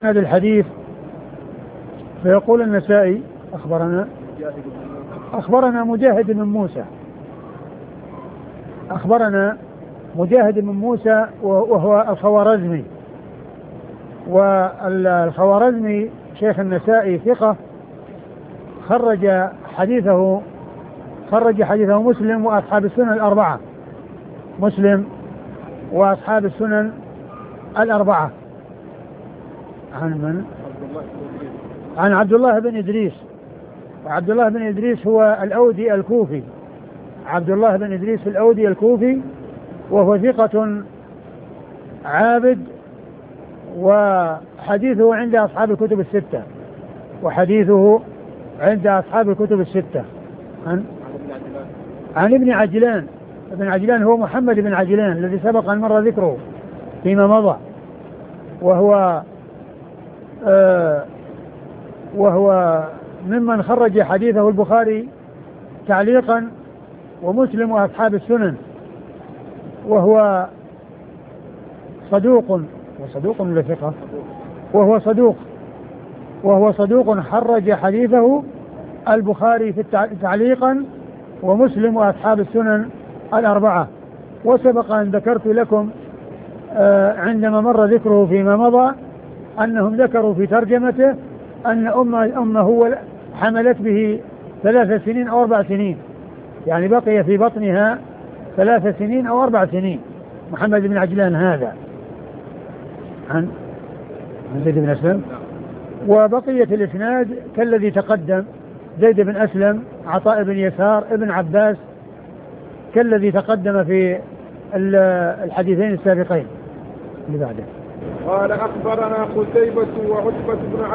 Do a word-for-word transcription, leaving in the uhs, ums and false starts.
هذا الحديث. فيقول النسائي أخبرنا أخبرنا مجاهد بن موسى أخبرنا مجاهد بن موسى وهو الخوارزمي، والخوارزمي شيخ النسائي ثقة، خرج حديثه خرج حديثه مسلم وأصحاب السنن الأربعة مسلم وأصحاب السنن الأربعة عن من؟ عن عبد الله بن إدريس. وعبد الله بن إدريس هو الأودي الكوفي عبد الله بن إدريس الأودي الكوفي، وهو ثقة عابد، وحديثه عند أصحاب الكتب الستة وحديثه عند أصحاب الكتب الستة عن, عن ابن عجلان. ابن عجلان هو محمد بن عجلان الذي سبق أن مر ذكره فيما مضى، وهو آه وهو ممن خرج حديثه البخاري تعليقا ومسلم وأصحاب السنن، وهو صدوق وصدوق ولا ثقة وهو صدوق وهو صدوق خرج حديثه البخاري في تعليقا ومسلم وأصحاب السنن الأربعة. وسبق أن ذكرت لكم آه عندما مر ذكره فيما مضى أنهم ذكروا في ترجمته أن أمه, أمه حملت به ثلاث سنين أو أربع سنين، يعني بقي في بطنها ثلاث سنين أو أربع سنين محمد بن عجلان هذا عن زيد بن أسلم. وبقية الإسناد كالذي تقدم، زيد بن أسلم، عطاء بن يسار، ابن عباس، كالذي تقدم في الحديثين السابقين اللي بعده. قال أخبرنا قتيبة وعتبة بن